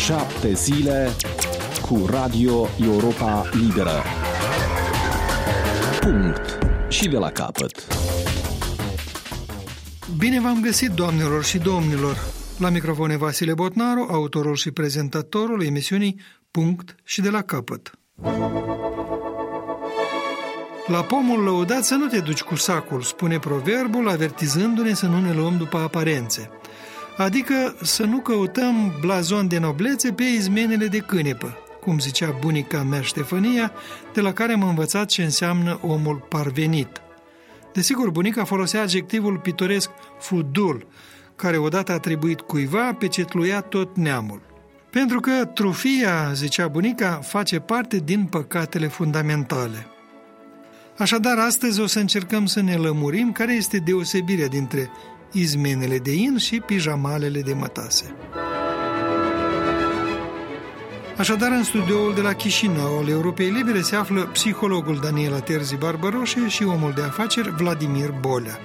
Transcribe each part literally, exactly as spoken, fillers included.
Șapte zile cu Radio Europa Liberă. Punct. Și de la capăt. Bine v-am găsit, doamnelor și domnilor! La microfon e Vasile Botnaru, autorul și prezentatorul emisiunii Punct și de la capăt. La pomul lăudat să nu te duci cu sacul, spune proverbul, avertizându-ne să nu ne luăm după aparențe. Adică să nu căutăm blazon de noblețe pe izmenele de cânepă, cum zicea bunica mea Ștefania, de la care am învățat ce înseamnă omul parvenit. Desigur, bunica folosea adjectivul pitoresc fudul, care odată atribuit cuiva pecetluia tot neamul. Pentru că trufia, zicea bunica, face parte din păcatele fundamentale. Așadar, astăzi o să încercăm să ne lămurim care este deosebirea dintre izmenele de in și pijamalele de mătase. Așadar, în studioul de la Chișinău al Europei Libere se află psihologul Daniela Terzi Barbaroșe și omul de afaceri Vladimir Bolea.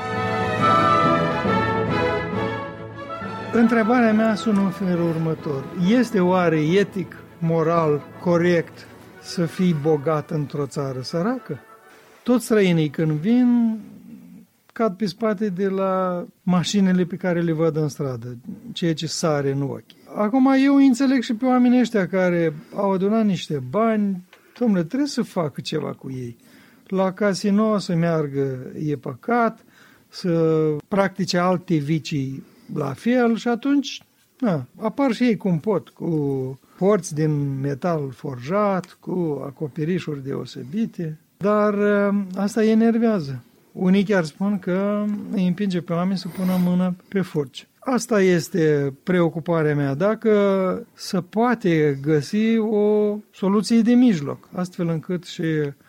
Întrebarea mea sună în felul următor. Este oare etic, moral, corect să fii bogat într-o țară săracă? Toți străinii când vin cad pe spate de la mașinile pe care le văd în stradă, ceea ce sare în ochi. Acum eu înțeleg și pe oamenii ăștia care au adunat niște bani, dom'le, trebuie să facă ceva cu ei. La casino să meargă e păcat, să practice alte vicii la fel și atunci na, apar și ei cum pot, cu porți din metal forjat, cu acoperișuri deosebite, dar asta îi enervează. Unii chiar spun că îi împinge pe oameni să pună mână pe furci. Asta este preocuparea mea, dacă se poate găsi o soluție de mijloc, astfel încât și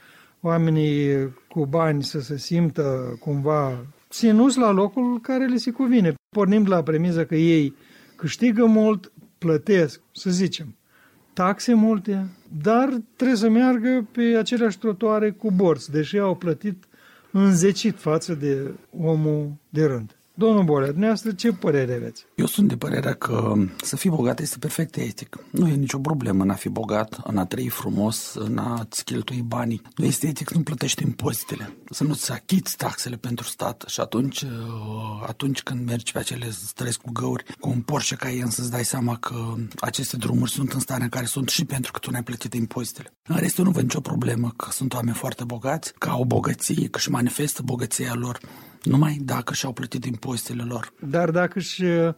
oamenii cu bani să se simtă cumva ținuți la locul care le se cuvine. Pornim de la premiză că ei câștigă mult, plătesc, să zicem, taxe multe, dar trebuie să meargă pe aceleași trotuare cu borți, deși au plătit înzecit față de omul de rând. Domnul Bolea, dumneavoastră, ce părere aveți? Eu sunt de părerea că să fii bogat este perfect etic. Nu e nicio problemă în a fi bogat, în a trăi frumos, în a-ți cheltui banii. Nu este etic să nu plătești impozitele, să nu-ți achiți taxele pentru stat și atunci, atunci când mergi pe acele străzi cu găuri, cu un Porsche Cayenne, să-ți dai seama că aceste drumuri sunt în starea în care sunt și pentru că tu n-ai plătit impozitele. În rest, eu nu văd nicio problemă că sunt oameni foarte bogați, că au bogăție, că își manifestă bogăția lor, numai dacă și-au plătit impozitele lor. Dar dacă își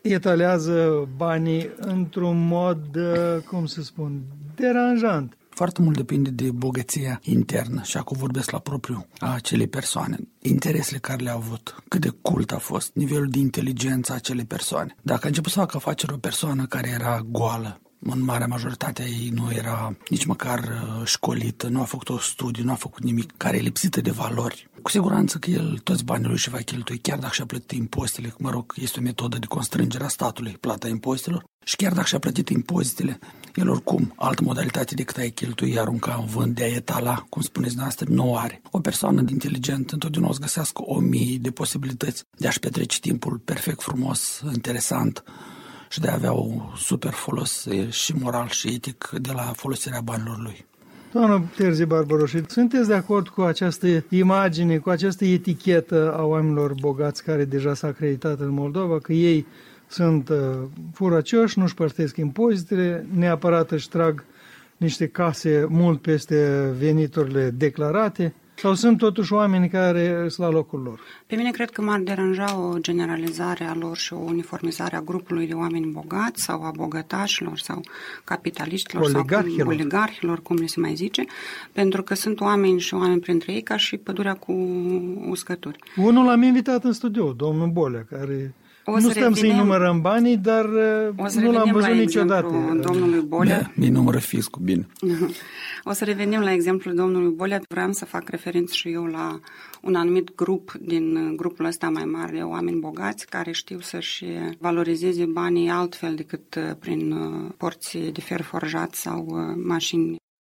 etalează banii într-un mod, cum să spun, deranjant. Foarte mult depinde de bogăția internă și acum vorbesc la propriu a acelei persoane. Interesele care le-au avut, cât de cult a fost, nivelul de inteligență a acelei persoane. Dacă a început să facă afaceri o persoană care era goală, în marea majoritate ei nu era nici măcar școlită, nu a făcut o studiu, nu a făcut nimic, care e lipsită de valori. Cu siguranță că el toți banii lui și va cheltui, chiar dacă și-a plătit impozitele, mă rog, este o metodă de constrângere a statului, plata impozitelor, și chiar dacă și-a plătit impozitele, el oricum, altă modalitate decât a-i cheltui, arunca în vânt, de a etala, cum spuneți noastră, nu are. O persoană inteligentă întotdeauna o să găsească o mie de posibilități de a-și petrece timpul perfect frumos, interesant, și de a avea un super folos și moral și etic de la folosirea banilor lui. Doamnă Terzi Barbaroșe, sunteți de acord cu această imagine, cu această etichetă a oamenilor bogați care deja s-a acreditat în Moldova, că ei sunt uh, furăcioși, nu-și plătesc impozitele, neapărat își trag niște case mult peste veniturile declarate? Sau sunt totuși oameni care sunt la locul lor? Pe mine cred că m-ar deranja o generalizare a lor și o uniformizare a grupului de oameni bogați sau a bogătașilor sau capitaliștilor oligarhilor. sau oligarhilor, cum le se mai zice, pentru că sunt oameni și oameni printre ei ca și pădurea cu uscături. Unul l-am invitat în studio, domnul Bolea, care... O nu stăm să-i numărăm banii, dar nu l-am văzut niciodată. Domnului Bolea. Mi numără fiscul, bine. O să revenim la exemplul domnului Bolea. Vreau să fac referință și eu la un anumit grup din grupul ăsta mai mare de oameni bogați care știu să-și valorizeze banii altfel decât prin porți de fer forjat sau mașini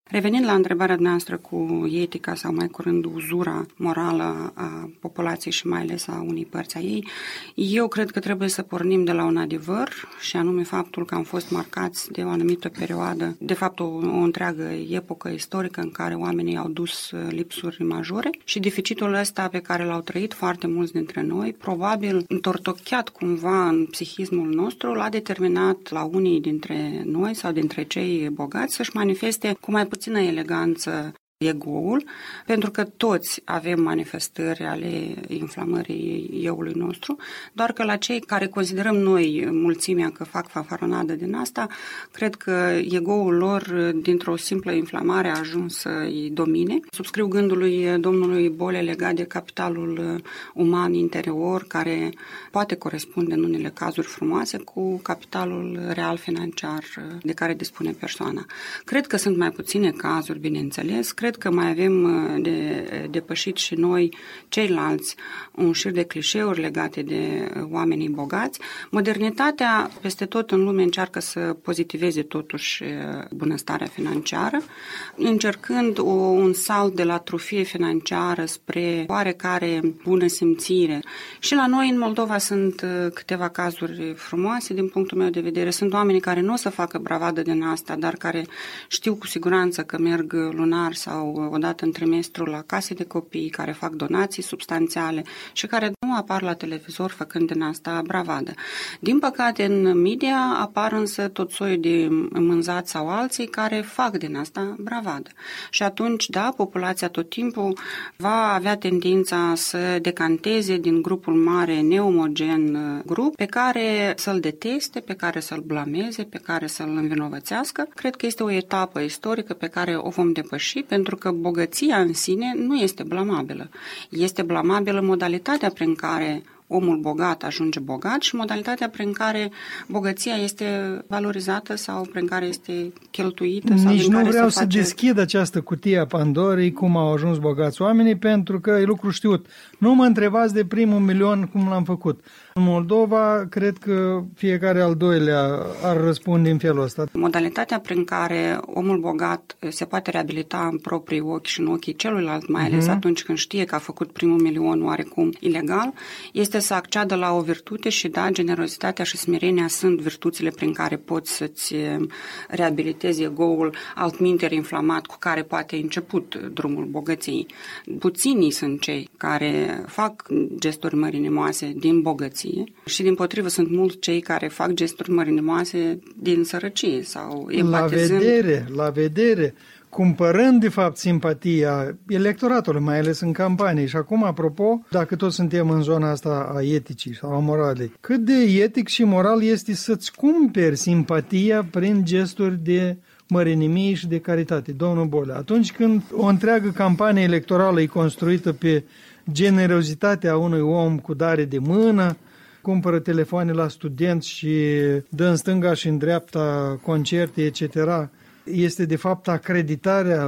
Revenind la întrebarea noastră cu etica sau mai curând uzura morală a populației și mai ales a unei părți a ei, eu cred că trebuie să pornim de la un adevăr și anume faptul că am fost marcați de o anumită perioadă, de fapt o, o întreagă epocă istorică în care oamenii au dus lipsuri majore și deficitul ăsta pe care l-au trăit foarte mulți dintre noi, probabil întortocheat cumva în psihismul nostru, l-a determinat la unii dintre noi sau dintre cei bogați să-și manifeste cu mai puțină eleganță ego-ul, pentru că toți avem manifestări ale inflamării eu-ului nostru, doar că la cei care considerăm noi mulțimea că fac fanfaronadă din asta, cred că ego-ul lor, dintr-o simplă inflamare, a ajuns să-i domine. Subscriu gândului domnului Bolea legat de capitalul uman interior, care poate corespunde în unele cazuri frumoase cu capitalul real financiar de care dispune persoana. Cred că sunt mai puține cazuri, bineînțeles, cred că mai avem de depășit și noi, ceilalți, un șir de clișeuri legate de oamenii bogați. Modernitatea peste tot în lume încearcă să pozitiveze totuși bunăstarea financiară, încercând o, un salt de la trufie financiară spre oarecare bună simțire. Și la noi în Moldova sunt câteva cazuri frumoase din punctul meu de vedere. Sunt oameni care nu o să facă bravadă din asta, dar care știu cu siguranță că merg lunar sau o dată în trimestru la case de copii, care fac donații substanțiale și care nu apar la televizor făcând din asta bravadă. Din păcate, în media apar însă tot soiul de mânzați sau alții care fac din asta bravadă. Și atunci, da, populația tot timpul va avea tendința să decanteze din grupul mare, neomogen grup, pe care să-l deteste, pe care să-l blameze, pe care să-l învinovățească. Cred că este o etapă istorică pe care o vom depăși, pentru că bogăția în sine nu este blamabilă. Este blamabilă modalitatea prin care omul bogat ajunge bogat și modalitatea prin care bogăția este valorizată sau prin care este cheltuită. Sau Nici din nu care vreau se să face... deschid această cutie a Pandorei, cum au ajuns bogați oamenii, pentru că e lucru știut. Nu mă întrebați de primul milion cum l-am făcut. În Moldova, cred că fiecare al doilea ar răspunde în felul ăsta. Modalitatea prin care omul bogat se poate reabilita în proprii ochi și în ochii celuilalt, mai ales uh-huh. atunci când știe că a făcut primul milion oarecum ilegal, este să acceadă la o virtute și da, generozitatea și smerenia sunt virtuțile prin care poți să-ți reabilitezi ego-ul altminteri inflamat cu care poate început drumul bogăției. Puținii sunt cei care fac gesturi mărinimoase din bogăție și dimpotrivă sunt mulți cei care fac gesturi mărinimoase din sărăcie sau empatizând. La vedere, la vedere, cumpărând de fapt simpatia electoratului, mai ales în campanie. Și acum, apropo, dacă toți suntem în zona asta a eticii sau a moralei, cât de etic și moral este să-ți cumperi simpatia prin gesturi de mărinimie și de caritate, domnul Bolea. Atunci când o întreagă campanie electorală e construită pe generozitatea unui om cu dare de mână, cumpără telefoane la studenți și dă în stânga și în dreapta concerte, et cetera, este de fapt acreditarea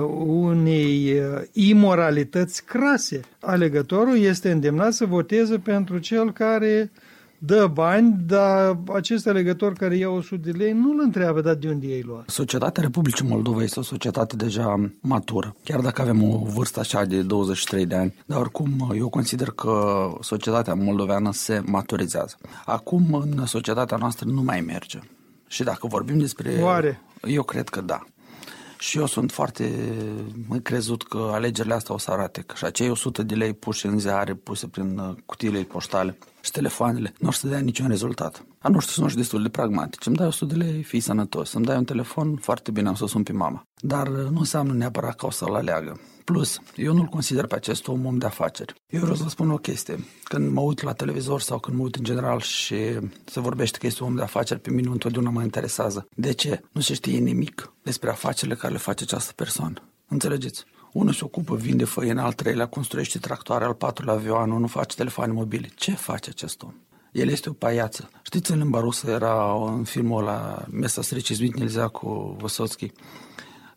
unei imoralități crase. Alegătorul este îndemnat să voteze pentru cel care dă bani, dar acest alegător care ia o sută de lei nu-l întreabă, dar de unde ei lua. Societatea Republicii Moldova este o societate deja matură, chiar dacă avem o vârstă așa de douăzeci și trei de ani, dar oricum eu consider că societatea moldoveană se maturizează. Acum în societatea noastră nu mai merge. Și dacă vorbim despre... Oare? Eu cred că da. Și eu sunt foarte crezut că alegerile astea o să arate că și acei o sută de lei puși în ziare, puse prin cutiile poștale și telefoanele, nu o să dea niciun rezultat. A nu știu, sunt și destul de pragmatici. Îmi dai o sută de lei, fii sănătos. Îmi dai un telefon, foarte bine, am să sun pe mama. Dar nu înseamnă neapărat că o să-l aleagă. Plus, eu nu-l consider pe acest om om de afaceri. Eu vreau să vă spun o chestie. Când mă uit la televizor sau când mă uit în general și se vorbește că este un om de afaceri, pe mine întotdeauna mă interesează. De ce? Nu se știe nimic despre afacerile care le face această persoană. Înțelegeți? Unul se ocupă, vinde făină, al treilea construiește tractoare, al patrulea avion, unul face telefoane mobile. Ce face acest om? El este o paiață. Știți, în limba rusă era în filmul ăla Mesa Sreci Zvitnelzea cu Vysotski.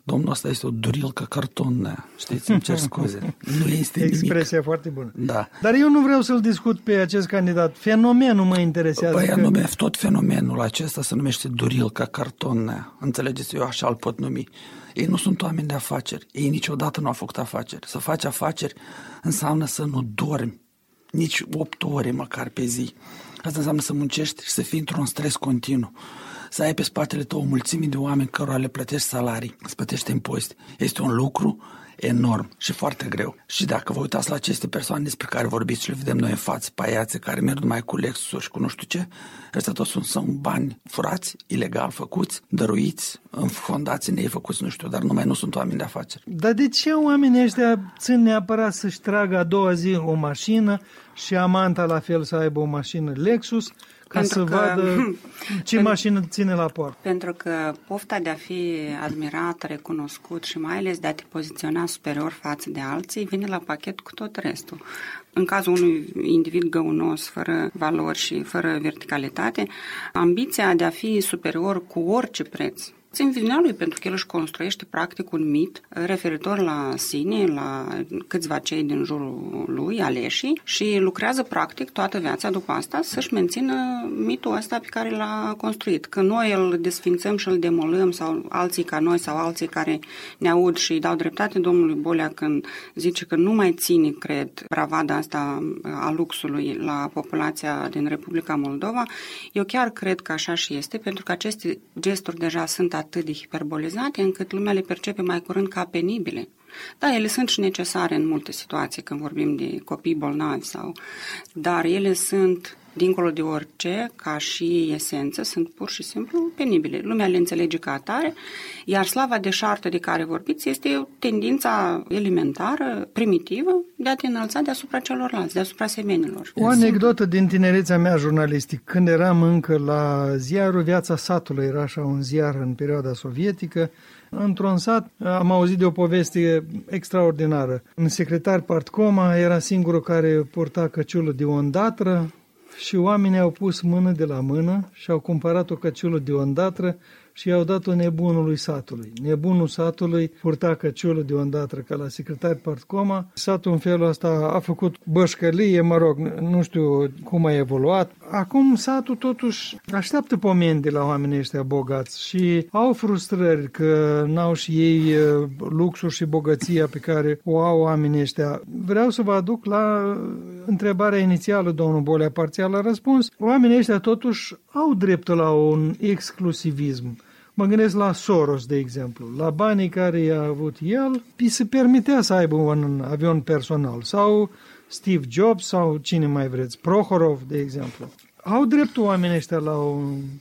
Domnul ăsta este o durilcă cartonă, știți, îmi cer scuze. Nu este nimic. Expresia foarte bună. Da. Dar eu nu vreau să-l discut pe acest candidat. Fenomenul mă interesează. Păi, că... anume, tot fenomenul acesta se numește durilcă cartonă. Înțelegeți, eu așa îl pot numi. Ei nu sunt oameni de afaceri. Ei niciodată nu au făcut afaceri. Să faci afaceri înseamnă să nu dormi nici opt ore măcar pe zi. Asta înseamnă să muncești și să fii într-un stres continuu. Să ai pe spatele tău o mulțime de oameni cărora le plătești salarii, îți plătești impozite. Este un lucru enorm și foarte greu. Și dacă vă uitați la aceste persoane despre care vorbiți și le vedem noi în față, paiațe care merg numai cu Lexus și cu nu știu ce, ăstea toți sunt, sunt bani furați, ilegal făcuți, dăruiți, în fondații neifăcuți, nu știu, dar numai nu sunt oameni de afaceri. Dar de ce oamenii ăștia țin neapărat să-și tragă a doua zi o mașină și amanta la fel să aibă o mașină Lexus, ca pentru să că, vadă ce mașină ține la poartă? Pentru că pofta de a fi admirat, recunoscut și mai ales de a te poziționa superior față de alții vine la pachet cu tot restul. În cazul unui individ găunos, fără valori și fără verticalitate, ambiția de a fi superior cu orice preț țin vina lui, pentru că el își construiește practic un mit referitor la sine, la câțiva cei din jurul lui, aleșii, și lucrează practic toată viața după asta să-și mențină mitul ăsta pe care l-a construit. Când noi îl desfințăm și îl demolăm, sau alții ca noi, sau alții care ne aud și îi dau dreptate domnului Bolea când zice că nu mai ține, cred, bravada asta a luxului la populația din Republica Moldova, eu chiar cred că așa și este, pentru că aceste gesturi deja sunt atât de hiperbolizate încât lumea le percepe mai curând ca penibile. Da, ele sunt și necesare în multe situații când vorbim de copii bolnavi, sau, dar ele sunt, dincolo de orice, ca și esență, sunt pur și simplu penibile. Lumea le înțelege ca atare, iar slava deșartă de care vorbiți este tendința elementară, primitivă, de a te înălța deasupra celorlalți, deasupra semenilor. O anecdotă din tinerețea mea jurnalistic. Când eram încă la ziarul Viața Satului, era așa un ziar în perioada sovietică, într-un sat am auzit de o poveste extraordinară. Un secretar Partcoma era singurul care purta căciulă de o îndatră și oamenii au pus mână de la mână și au cumpărat o căciulă de o îndatră și i-au dat-o nebunului satului. Nebunul satului purta căciulă de o îndatră ca la secretar Partcoma. Satul în felul ăsta a făcut bășcălie, mă rog, nu știu cum a evoluat. Acum satul totuși așteaptă pomeni de la oamenii ăștia bogați și au frustrări că n-au și ei luxul și bogăția pe care o au oamenii ăștia. Vreau să vă aduc la întrebarea inițială, domnul Bolea, parțial a răspuns. Oamenii ăștia totuși au dreptul la un exclusivism. Mă gândesc la Soros, de exemplu. La banii care i-a avut el, îi se permitea să aibă un avion personal. Sau Steve Jobs, sau cine mai vreți, Prohorov, de exemplu. Au dreptul oamenii ăștia la o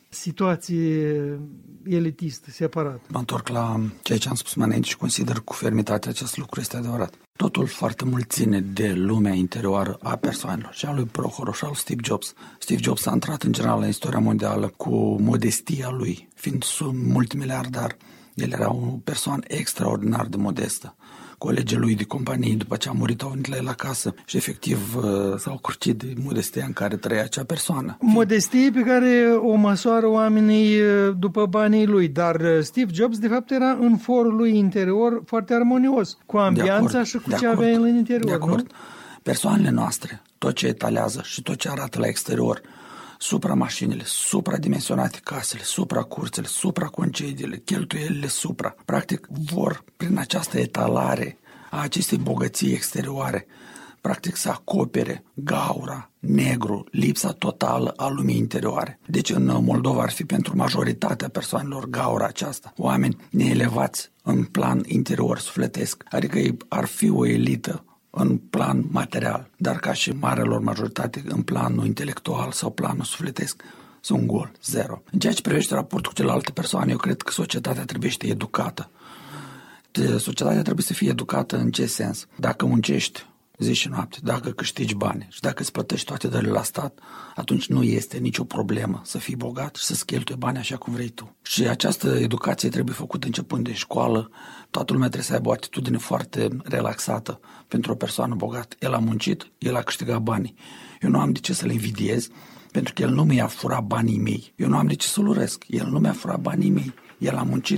situație elitistă, separată. Mă întorc la ceea ce am spus mai înainte și consider cu fermitate acest lucru este adevărat. Totul foarte mult ține de lumea interioară a persoanelor, și a lui Prohorov și a lui Steve Jobs. Steve Jobs a intrat în general în istoria mondială cu modestia lui, fiind multimiliardar. El era o persoană extraordinar de modestă. Colegii lui de companie, după ce a murit, au venit la el acasă și efectiv s-au curcit de modestia în care trăia acea persoană. Modestie pe care o măsoară oamenii după banii lui, dar Steve Jobs de fapt era în forul lui interior foarte armonios, cu ambianța și cu ce avea el în interior. De acord. Nu? Persoanele noastre, tot ce etalează și tot ce arată la exterior, supra-mașinile, supradimensionate casele, supra-curțele, supra-concediile, cheltuielile supra. Practic vor, prin această etalare a acestei bogății exterioare, practic să acopere gaura, negru, lipsa totală a lumii interioare. Deci în Moldova ar fi pentru majoritatea persoanelor gaura aceasta. Oameni neelevați în plan interior sufletesc, adică ei ar fi o elită în plan material, dar ca și marelor majoritate în planul intelectual sau planul sufletesc sunt gol, zero. În ceea ce privește raportul cu celelalte persoane, eu cred că societatea trebuie să fie educată. Societatea trebuie să fie educată în ce sens? Dacă muncești zi și noapte, dacă câștigi bani și dacă îți plătești toate dările la stat, atunci nu este nicio problemă să fii bogat și să-ți cheltui bani așa cum vrei tu. Și această educație trebuie făcută începând de școală. Toată lumea trebuie să aibă o atitudine foarte relaxată pentru o persoană bogată. El a muncit, el a câștigat banii. Eu nu am de ce să le invidiez, pentru că el nu mi-a furat banii mei. Eu nu am de ce să-l urăsc. El nu mi-a furat banii mei. El a muncit,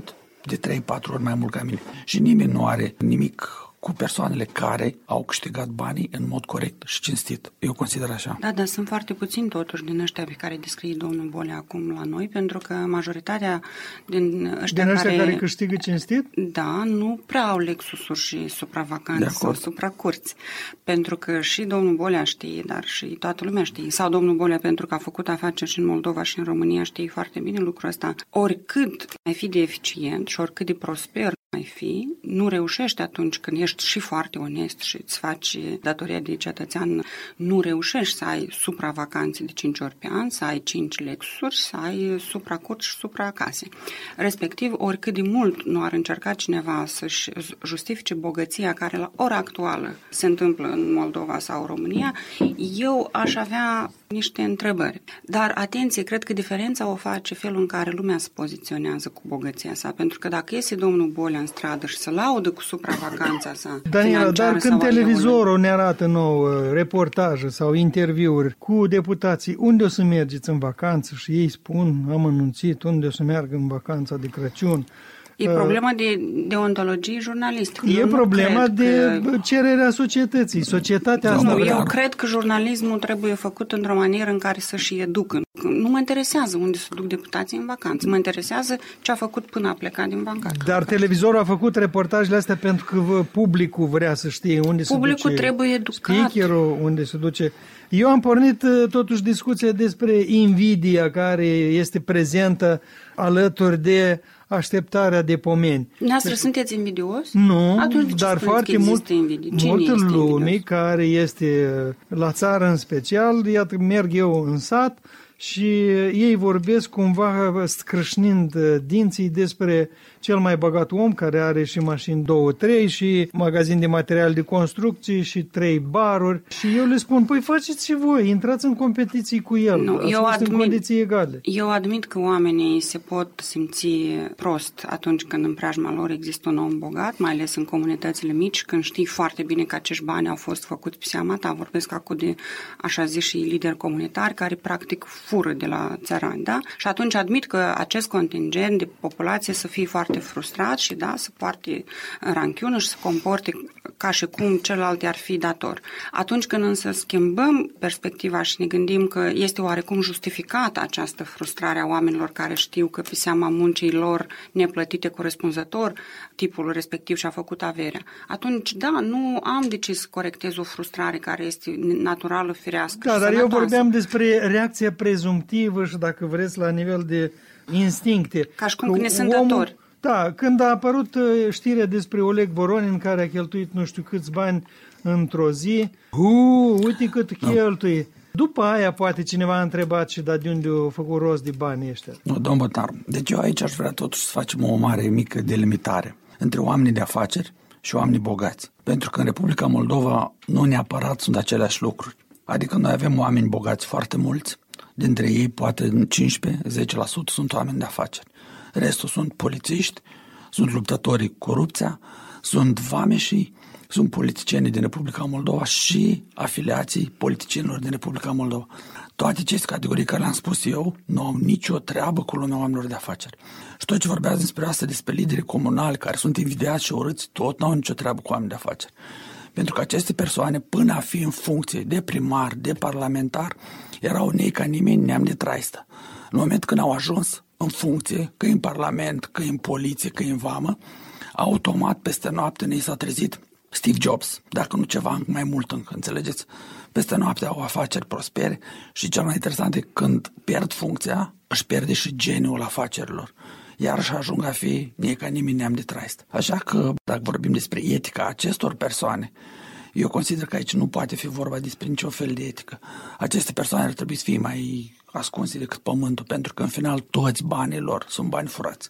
de trei patru ori mai mult ca mine. Și nimeni nu are nimic cu persoanele care au câștigat banii în mod corect și cinstit. Eu consider așa. Da, dar sunt foarte puțini totuși din ăștia pe care descrie domnul Bolea acum la noi, pentru că majoritatea din ăștia, din ăștia care, care câștigă cinstit? Da, nu prea au lexusuri și supravacanțe sau supracurți. Pentru că și domnul Bolea știe, dar și toată lumea știe, sau domnul Bolea pentru că a făcut afaceri și în Moldova și în România știe foarte bine lucrul ăsta. Oricât mai fi de eficient și oricât de prosper mai fi, nu reușești atunci când ești și foarte onest și îți faci datoria de cetățean, nu reușești să ai supravacanțe de cinci ori pe an, să ai cinci lexuri, să ai supracurți și supraacase. Respectiv, oricât de mult nu ar încerca cineva să-și justifice bogăția care la ora actuală se întâmplă în Moldova sau România, eu aș avea niște întrebări. Dar, atenție, cred că diferența o face felul în care lumea se poziționează cu bogăția sa, pentru că dacă iese domnul Bolea în stradă și se laudă cu supravacanța sa Daniela, dar când televizorul ne arată nouă reportaje sau interviuri cu deputații, unde o să mergeți în vacanță și ei spun, am anunțit unde o să meargă în vacanța de Crăciun. E problema de deontologie jurnalistică. E eu problema de că... cererea societății. Societatea asta... Nu, eu cred că jurnalismul trebuie făcut într-o manieră în care să-și educă. Nu mă interesează unde se duc deputații în vacanță. Mă interesează ce a făcut până a plecat din vacanță. Dar televizorul a făcut reportajele astea pentru că publicul vrea să știe unde publicul se duce. Publicul trebuie educat. Speakerul, unde se duce. Eu am pornit totuși discuția despre invidia care este prezentă alături de așteptarea de pomeni. Noastră sunteți invidios? Nu, atunci dar foarte mult, multă lume care este la țară în special, iată, merg eu în sat și ei vorbesc cumva scrâșnind dinții despre cel mai bogat om care are și mașini două, trei și magazin de material de construcții și trei baruri și eu le spun, păi faceți și voi, intrați în competiții cu el, nu, ați eu fost admit, în condiții egale. Eu admit că oamenii se pot simți prost atunci când în preajma lor există un om bogat, mai ales în comunitățile mici, când știi foarte bine că acești bani au fost făcuți pe seama ta, vorbesc acum de așa zis și lideri comunitari care practic fură de la țărani, da? Și atunci admit că acest contingent de populație să fie foarte frustrat și da, să poarte ranchiună și să comporte ca și cum celălalt ar fi dator. Atunci când însă schimbăm perspectiva și ne gândim că este oarecum justificată această frustrare a oamenilor care știu că pe seama muncii lor neplătite corespunzător tipul respectiv și-a făcut averea, atunci da, nu am de ce să corectez o frustrare care este naturală, firească. Da, dar eu vorbeam despre reacția prezumtivă și dacă vreți la nivel de instincte. Ca și cum că ne sunt datori. Da, când a apărut știrea despre Oleg Voronin care a cheltuit nu știu câți bani într-o zi, uu, uite cât cheltuie. După aia poate cineva a întrebat și da, de unde au făcut rost de banii ăștia. Nu, domn Bătar, deci eu aici aș vrea totuși să facem o mare mică delimitare între oamenii de afaceri și oamenii bogați. Pentru că în Republica Moldova nu neapărat sunt aceleași lucruri. Adică noi avem oameni bogați foarte mulți, dintre ei poate cincisprezece la zece la sută sunt oameni de afaceri. Restul sunt polițiști, sunt luptătorii cu corupția, sunt vameșii, sunt politicienii din Republica Moldova și afiliații politicienilor din Republica Moldova. Toate aceste categorii care le-am spus eu nu au nicio treabă cu lumea oamenilor de afaceri. Și tot ce vorbează despre asta, despre liderii comunali care sunt invidiați și urâți, tot nu au nicio treabă cu oameni de afaceri. Pentru că aceste persoane, până a fi în funcție de primar, de parlamentar, erau nei ca nimeni, neam de traistă. În momentul când au ajuns în funcție, că în parlament, că în poliție, că în vamă, automat peste noapte ne s-a trezit Steve Jobs, dacă nu ceva mai mult încă, înțelegeți? Peste noapte au afaceri prospere și cel mai interesant e când pierd funcția, își pierde și geniul afacerilor. Iar și ajung a fi nie ca nimeni neam de traist. Așa că, dacă vorbim despre etica acestor persoane, eu consider că aici nu poate fi vorba despre niciun fel de etică. Aceste persoane ar trebui să fie mai ascunse decât pământul, pentru că în final toți banii lor sunt bani furați.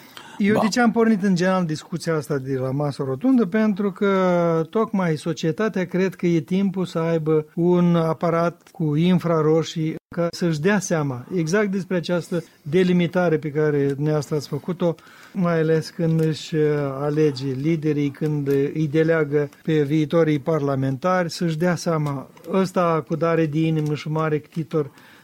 Eu ba. de ce am pornit în general discuția asta de la masă rotundă? Pentru că tocmai societatea cred că e timpul să aibă un aparat cu infraroșii ca să-și dea seama exact despre această delimitare pe care dumneavoastră ați făcut-o, mai ales când își alege liderii, când îi deleagă pe viitorii parlamentari, să-și dea seama ăsta cu dare de inimă și mare ctitor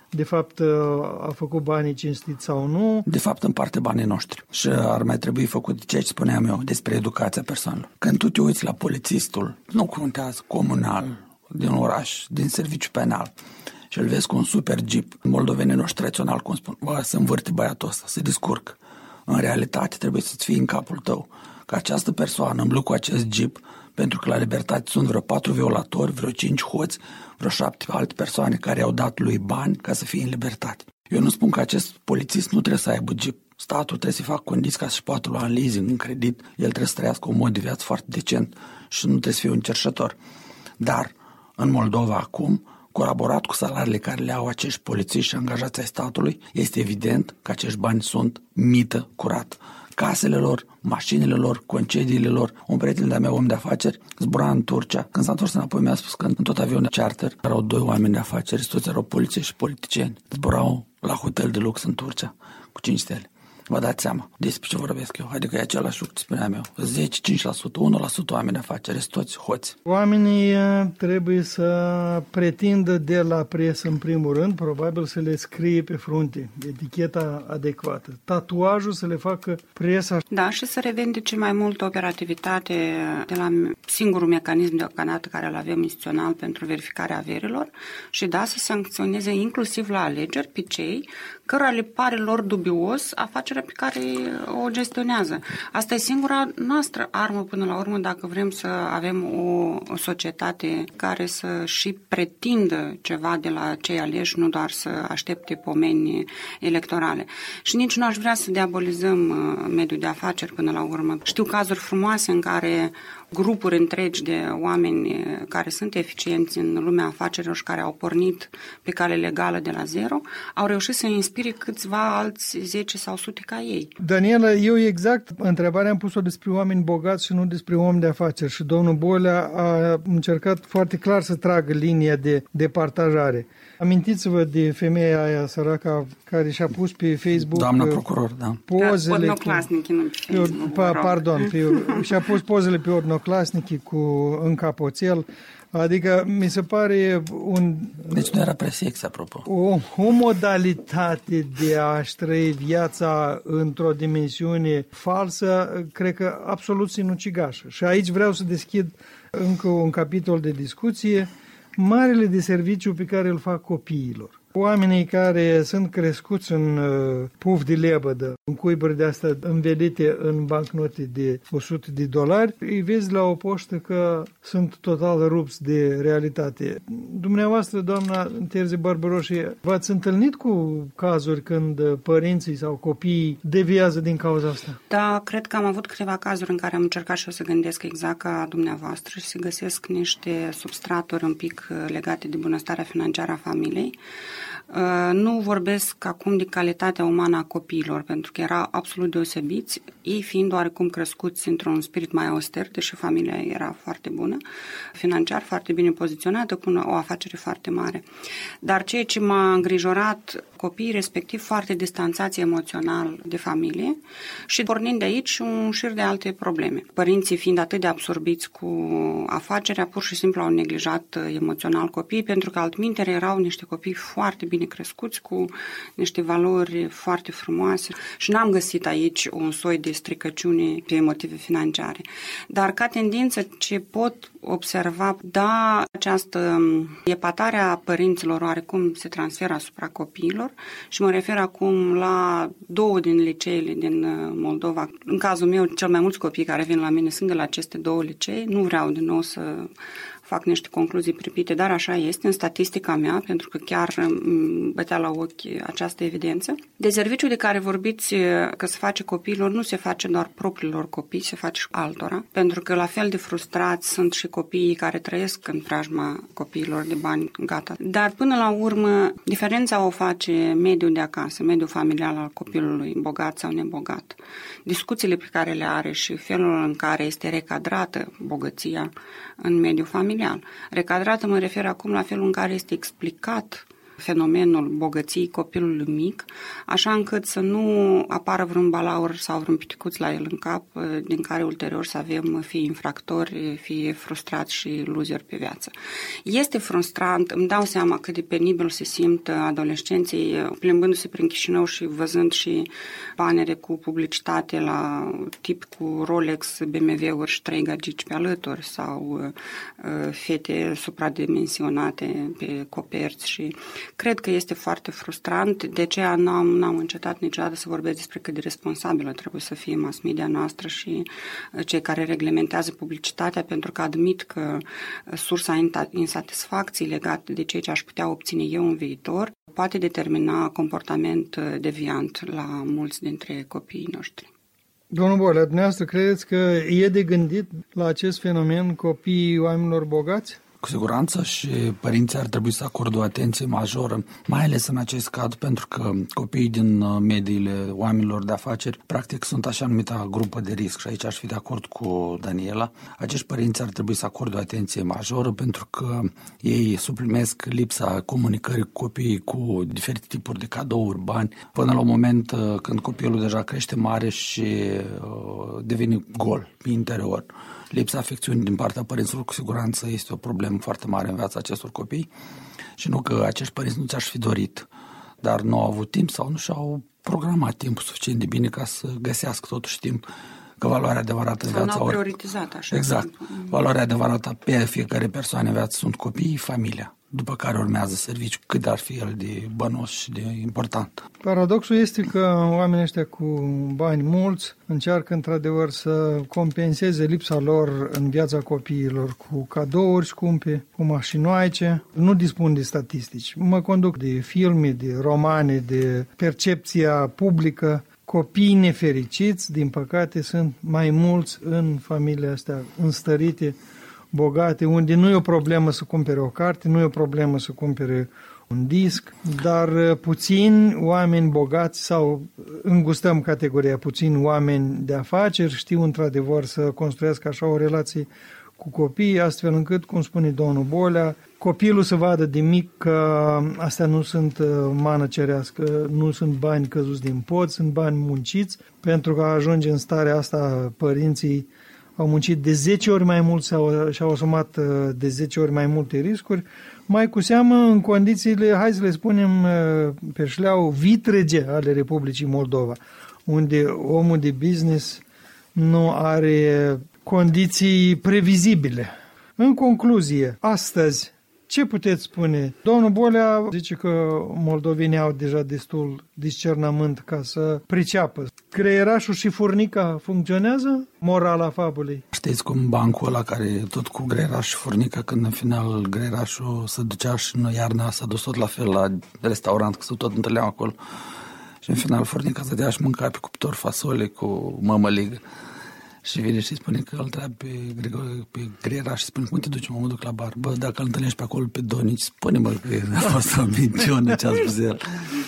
de fapt a făcut banii cinstiți sau nu. De fapt împarte banii noștri și ar mai trebui făcut ceea ce spuneam eu despre educația persoanelor. Când tu te uiți la polițistul, nu contează, comunal, din oraș, din serviciu penal, și îl vezi cu un super jeep, moldovenii noștri tradițional, cum spun, bă, să învârte băiatul ăsta, se descurcă. În realitate trebuie să-ți fie în capul tău că această persoană îmblă cu acest jeep pentru că la Libertate sunt vreo patru violatori, vreo cinci hoți, vreo șapte alte persoane care au dat lui bani ca să fie în libertate. Eu nu spun că acest polițist nu trebuie să aibă jeep. Statul trebuie să-i facă condiții ca să-și poată lua în leasing, în credit. El trebuie să trăiască un mod de viață foarte decent și nu trebuie să fie un cerșător. Dar în Moldova acum, colaborat cu salariile care le au acești polițiști și angajați ai statului, este evident că acești bani sunt mită curată. Casele lor, mașinile lor, concediile lor. Un prieten de-a meu, om de afaceri, zbura în Turcia. Când s-a întors înapoi, mi-a spus că în tot avionul charter erau doi oameni de afaceri, toți erau poliție și politicieni. Zburau la hotel de lux în Turcia cu cinci stele. Vă dați seama despre ce vorbesc eu. Adică e același lucru, spuneam eu. zece cinci la sută, unu la sută oameni de afaceri, toți hoți. Oamenii trebuie să pretindă de la presă, în primul rând, probabil să le scrie pe frunte eticheta adecvată. Tatuajul să le facă presa. Da, și să revendice mai mult operativitate de la singurul mecanism deocamdată care îl avem instituțional pentru verificarea averilor și da, să sancționeze inclusiv la alegeri pe cei cărora le pare lor dubios afacerea pe care o gestionează. Asta e singura noastră armă până la urmă dacă vrem să avem o, o societate care să și pretindă ceva de la cei aleși, nu doar să aștepte pomeni electorale. Și nici nu aș vrea să diabolizăm mediul de afaceri până la urmă. Știu cazuri frumoase în care grupuri întregi de oameni care sunt eficienți în lumea afacerilor și care au pornit pe cale legală de la zero, au reușit să inspire câțiva alți zece sau sute ca ei. Daniela, eu exact întrebarea am pus-o despre oameni bogați și nu despre oameni de afaceri și domnul Bolea a încercat foarte clar să tragă linia de, de partajare. Amintiți-vă de femeia aia săracă care și-a pus pe Facebook doamna procuror, da. Pozele da, cu, Facebook, pa, pardon, pe, și-a pus pozele pe Odnoclasnici cu în capoțel. Adică mi se pare un... Deci nu era presex, apropo. O, o modalitate de a-și trăi viața într-o dimensiune falsă, cred că absolut sinucigașă. Și aici vreau să deschid încă un capitol de discuție, marele de serviciu pe care îl fac copiilor. Oamenii care sunt crescuți în uh, puf de lebădă, în cuiburi de astea învelite în bancnote de o sută de dolari, îi vezi la o poștă că sunt total rupți de realitate. Dumneavoastră, doamna Terzi Barbaroși, v-ați întâlnit cu cazuri când părinții sau copiii deviază din cauza asta? Da, cred că am avut câteva cazuri în care am încercat și eu să gândesc exact ca dumneavoastră și să găsesc niște substraturi un pic legate de bunăstarea financiară a familiei. Nu vorbesc acum de calitatea umană a copiilor, pentru că erau absolut deosebiți, ei fiind oarecum crescuți într-un spirit mai auster, deși familia era foarte bună, financiar foarte bine poziționată, cu o afacere foarte mare. Dar ceea ce m-a îngrijorat, copiii respectiv foarte distanțați emoțional de familie și pornind de aici un șir de alte probleme. Părinții fiind atât de absorbiți cu afacerea, pur și simplu au neglijat emoțional copiii, pentru că altminteri erau niște copii foarte bine crescuți, cu niște valori foarte frumoase și n-am găsit aici un soi de stricăciune pe motive financiare. Dar ca tendință ce pot observa, da, această epatare a părinților oarecum se transferă asupra copiilor și mă refer acum la două din liceele din Moldova. În cazul meu, cel mai mulți copii care vin la mine sunt de la aceste două licee. Nu vreau din nou să fac niște concluzii pripite, dar așa este în statistica mea, pentru că chiar bătea la ochi această evidență. De serviciul de care vorbiți că se face copiilor, nu se face doar propriilor copii, se face și altora, pentru că la fel de frustrați sunt și copiii care trăiesc în preajma copiilor de bani gata. Dar până la urmă, diferența o face mediul de acasă, mediul familial al copilului, bogat sau nebogat. Discuțiile pe care le are și felul în care este recadrată bogăția în mediul familial. Recadrată mă refer acum la felul în care este explicat fenomenul bogăției copilului mic, așa încât să nu apară vreun balaur sau vreun piticuț la el în cap, din care ulterior să avem fie infractori, fie frustrați și loseri pe viață. Este frustrant, îmi dau seama cât de penibil se simt adolescenții plimbându-se prin Chișinău și văzând și banere cu publicitate la tip cu Rolex, B M W-uri și trei gagici pe alături sau uh, fete supradimensionate pe coperți și cred că este foarte frustrant, de aceea n-am, n-am încetat niciodată să vorbesc despre cât de responsabilă trebuie să fie mass media noastră și cei care reglementează publicitatea, pentru că admit că sursa insatisfacției legată de ceea ce aș putea obține eu în viitor poate determina comportament deviant la mulți dintre copiii noștri. Domnul Bolea, dumneavoastră credeți că e de gândit la acest fenomen copiii oamenilor bogați? Cu siguranță și părinții ar trebui să acorde o atenție majoră, mai ales în acest caz, pentru că copiii din mediile oamenilor de afaceri practic sunt așa numita grupă de risc și aici aș fi de acord cu Daniela. Acești părinți ar trebui să acorde o atenție majoră pentru că ei suprimesc lipsa comunicării cu copiii cu diferite tipuri de cadouri, bani, până la un moment când copilul deja crește mare și devine gol pe interior. Lipsa afecțiunii din partea părinților cu siguranță este o problemă foarte mare în viața acestor copii și nu că acești părinți nu ți-aș fi dorit, dar nu au avut timp sau nu și-au programat timpul suficient de bine ca să găsească totuși timp că valoarea adevărată în viața... Sau n-au prioritizat așa. Exact. Valoarea adevărată pe fiecare persoană în viață sunt copiii, familia, după care urmează serviciu, cât de ar fi el de bănos și de important. Paradoxul este că oamenii ăștia cu bani mulți încearcă într-adevăr să compenseze lipsa lor în viața copiilor cu cadouri scumpe, cu mașinoaice. Nu dispun de statistici. Mă conduc de filme, de romane, de percepția publică. Copiii nefericiți, din păcate, sunt mai mulți în familiile astea înstărite, bogate, unde nu e o problemă să cumpere o carte, nu e o problemă să cumpere un disc, dar puțini oameni bogați sau îngustăm categoria, puțini oameni de afaceri știu într-adevăr să construiască așa o relație cu copiii, astfel încât, cum spune domnul Bolea, copilul să vadă de mic că astea nu sunt mană cerească, nu sunt bani căzuți din pod, sunt bani munciți, pentru că ajunge în starea asta părinții au muncit de zece ori mai mult sau și-au asumat de zece ori mai multe riscuri, mai cu seamă în condițiile, hai să le spunem pe șleau, vitrege ale Republicii Moldova, unde omul de business nu are condiții previzibile. În concluzie, astăzi, ce puteți spune? Domnul Bolea zice că moldovenii au deja destul discernământ ca să priceapă. Creierașul și furnica funcționează? Morala fabulei. Știți cum bancul ăla care tot cu greieraș și furnică, când în final greierașul se ducea și în iarna s-a dus tot la fel la restaurant, că se tot întâlneau acolo. Și în final furnica stătea și mânca pe cuptor fasole cu mămăligă. Și vine și spune că îl întreabă pe, pe greieraș și spune, cum te duci, mă, mă duc la bar. Bă, dacă îl întâlnești pe acolo pe Donici, spune-mă că a fost o minciună ce a spus el.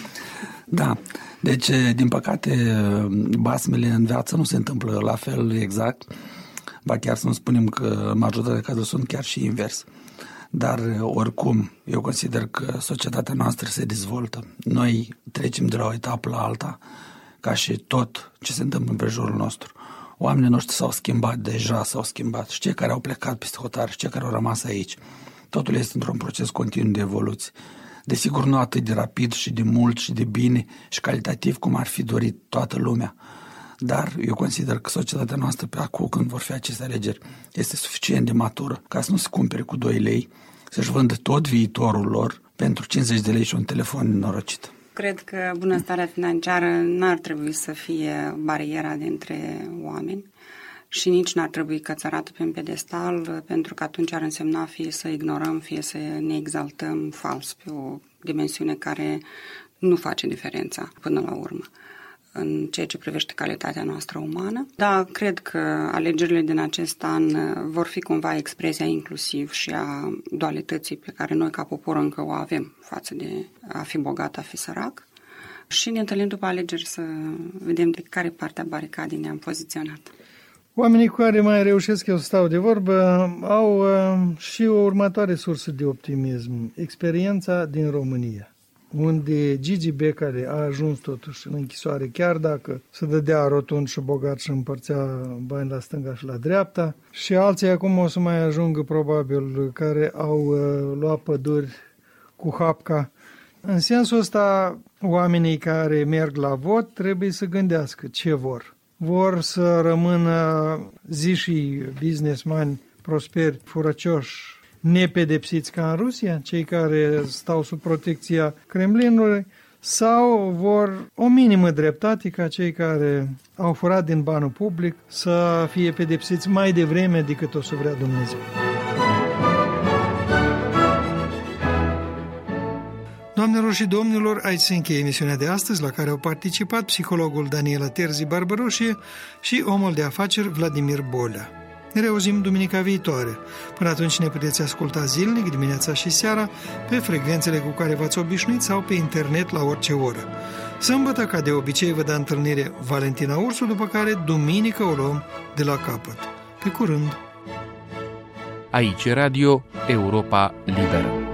Da, deci, din păcate, basmele în viață nu se întâmplă la fel exact, ba chiar să nu spunem că în majoritatea cazuri sunt chiar și invers. Dar, oricum, eu consider că societatea noastră se dezvoltă. Noi trecem de la o etapă la alta, ca și tot ce se întâmplă în prejurul nostru. Oamenii noștri s-au schimbat, deja s-au schimbat. Și cei care au plecat peste hotare, și cei care au rămas aici. Totul este într-un proces continuu de evoluție. Desigur, nu atât de rapid și de mult și de bine și calitativ cum ar fi dorit toată lumea. Dar eu consider că societatea noastră pe acum, când vor fi aceste alegeri, este suficient de matură ca să nu se cumpere cu doi lei, să-și vândă tot viitorul lor pentru cincizeci de lei și un telefon nenorocit. Cred că bunăstarea financiară n-ar trebui să fie bariera dintre oameni și nici n-ar trebui cățărată pe un pedestal, pentru că atunci ar însemna fie să ignorăm, fie să ne exaltăm fals pe o dimensiune care nu face diferența până la urmă în ceea ce privește calitatea noastră umană. Da, cred că alegerile din acest an vor fi cumva expresia inclusiv și a dualității pe care noi ca popor încă o avem față de a fi bogat, a fi sărac. Și ne întâlnim după alegeri să vedem de care parte a baricadei ne-am poziționat. Oamenii cu care mai reușesc eu să stau de vorbă au uh, și o următoare sursă de optimism, experiența din România. unde Gigi Becali a ajuns totuși în închisoare, chiar dacă se dădea rotund și bogat și împărțea bani la stânga și la dreapta, și alții acum o să mai ajungă probabil care au uh, luat păduri cu hapca. În sensul ăsta, oamenii care merg la vot trebuie să gândească ce vor. Vor să rămână zișii businessmani prosperi, furăcioși, nepedepsiți ca în Rusia, cei care stau sub protecția Kremlinului, sau vor o minimă dreptate ca cei care au furat din banul public să fie pedepsiți mai devreme decât o să vrea Dumnezeu. Doamnelor și domnilor, aici se încheie emisiunea de astăzi, la care au participat psihologul Daniela Terzi Barbaroșie și omul de afaceri Vladimir Bolea. Ne reauzim duminica viitoare. Până atunci ne puteți asculta zilnic, dimineața și seara, pe frecvențele cu care v-ați obișnuit sau pe internet la orice oră. Sâmbătă, ca de obicei, vă dă întâlnire Valentina Ursu, după care duminică o luăm de la capăt. Pe curând! Aici Radio Europa Liberă.